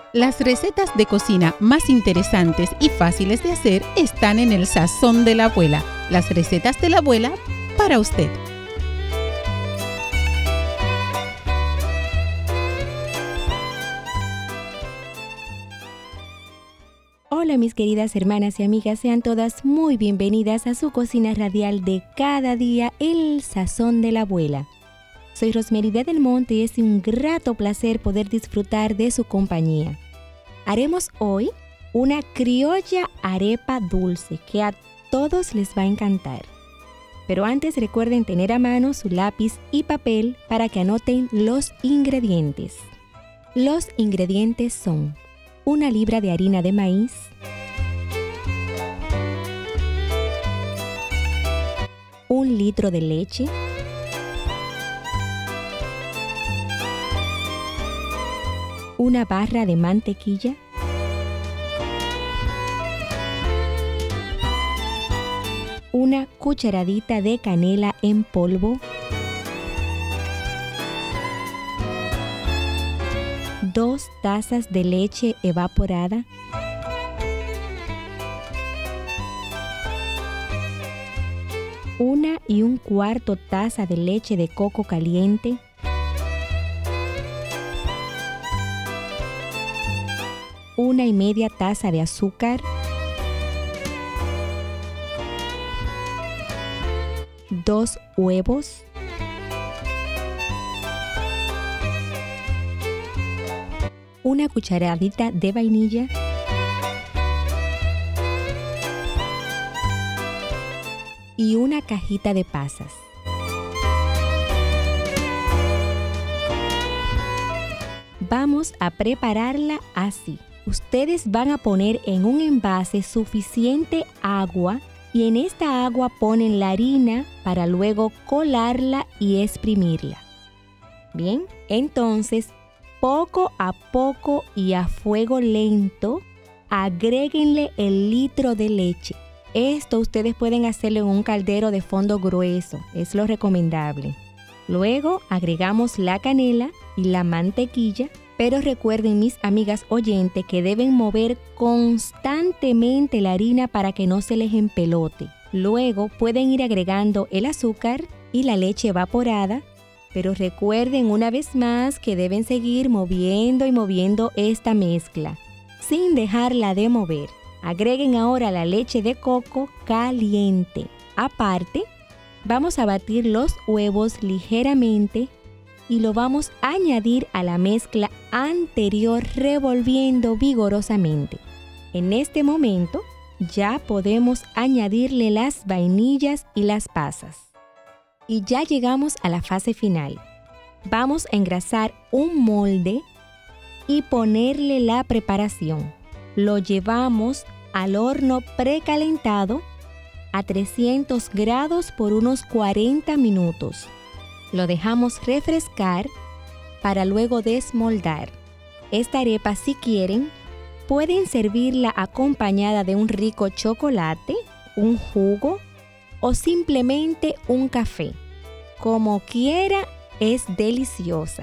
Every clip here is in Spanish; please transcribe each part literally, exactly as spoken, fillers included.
Las recetas de cocina más interesantes y fáciles de hacer están en el Sazón de la Abuela. Las recetas de la abuela para usted. Hola mis queridas hermanas y amigas, sean todas muy bienvenidas a su cocina radial de cada día, el Sazón de la Abuela. Soy Rosmerida del Monte y es un grato placer poder disfrutar de su compañía. Haremos hoy una criolla arepa dulce que a todos les va a encantar. Pero antes recuerden tener a mano su lápiz y papel para que anoten los ingredientes. Los ingredientes son una libra de harina de maíz, un litro de leche, una barra de mantequilla, una cucharadita de canela en polvo, dos tazas de leche evaporada, una y un cuarto taza de leche de coco caliente, una y media taza de azúcar, dos huevos, una cucharadita de vainilla, y una cajita de pasas. Vamos a prepararla así. Ustedes van a poner en un envase suficiente agua y en esta agua ponen la harina para luego colarla y exprimirla. Bien, entonces poco a poco y a fuego lento agréguenle el litro de leche. Esto ustedes pueden hacerlo en un caldero de fondo grueso, es lo recomendable. Luego agregamos la canela y la mantequilla. Pero recuerden, mis amigas oyentes, que deben mover constantemente la harina para que no se les empelote. Luego pueden ir agregando el azúcar y la leche evaporada, pero recuerden una vez más que deben seguir moviendo y moviendo esta mezcla, sin dejarla de mover. Agreguen ahora la leche de coco caliente. Aparte, vamos a batir los huevos ligeramente y lo vamos a añadir a la mezcla anterior revolviendo vigorosamente. En este momento ya podemos añadirle las vainillas y las pasas. Y ya llegamos a la fase final. Vamos a engrasar un molde y ponerle la preparación. Lo llevamos al horno precalentado a trescientos grados por unos cuarenta minutos. Lo dejamos refrescar para luego desmoldar. Esta arepa, si quieren, pueden servirla acompañada de un rico chocolate, un jugo o simplemente un café. Como quiera, es deliciosa.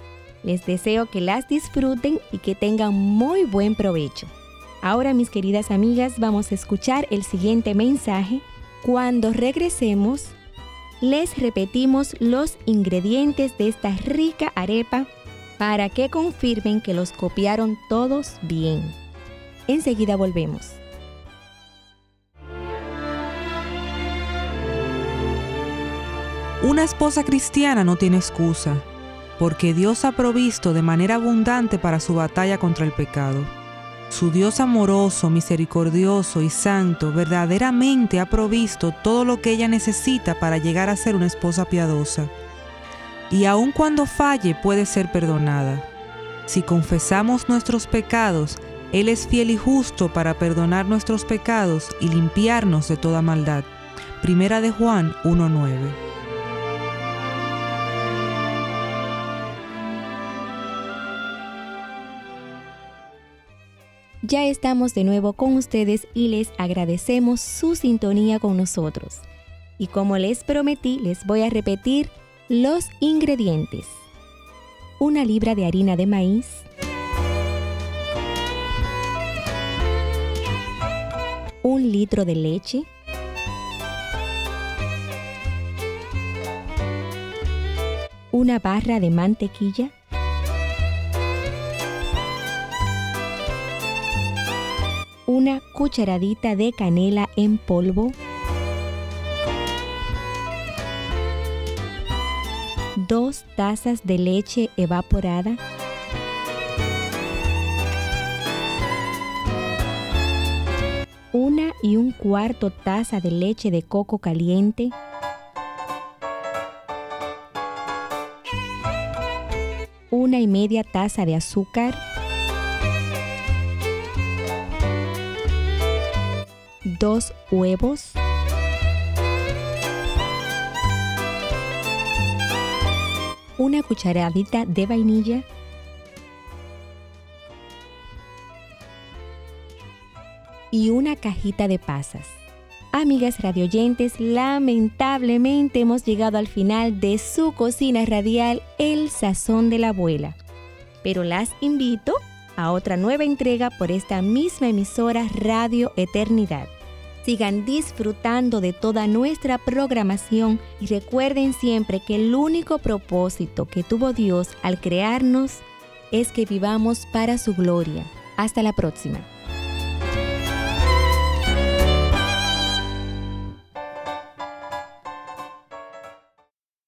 Les deseo que las disfruten y que tengan muy buen provecho. Ahora, mis queridas amigas, vamos a escuchar el siguiente mensaje. Cuando regresemos, les repetimos los ingredientes de esta rica arepa para que confirmen que los copiaron todos bien. Enseguida volvemos. Una esposa cristiana no tiene excusa, porque Dios ha provisto de manera abundante para su batalla contra el pecado. Su Dios amoroso, misericordioso y santo verdaderamente ha provisto todo lo que ella necesita para llegar a ser una esposa piadosa. Y aun cuando falle puede ser perdonada. Si confesamos nuestros pecados, Él es fiel y justo para perdonar nuestros pecados y limpiarnos de toda maldad. Primera de Juan uno nueve. Ya estamos de nuevo con ustedes y les agradecemos su sintonía con nosotros. Y como les prometí, les voy a repetir los ingredientes. Una libra de harina de maíz, litro de leche, una barra de mantequilla, una cucharadita de canela en polvo, dos tazas de leche evaporada, una y un cuarto taza de leche de coco caliente, una y media taza de azúcar, dos huevos, una cucharadita de vainilla, y una cajita de pasas. Amigas radioyentes, lamentablemente hemos llegado al final de su cocina radial El Sazón de la Abuela. Pero las invito a otra nueva entrega por esta misma emisora Radio Eternidad. Sigan disfrutando de toda nuestra programación y recuerden siempre que el único propósito que tuvo Dios al crearnos es que vivamos para su gloria. Hasta la próxima.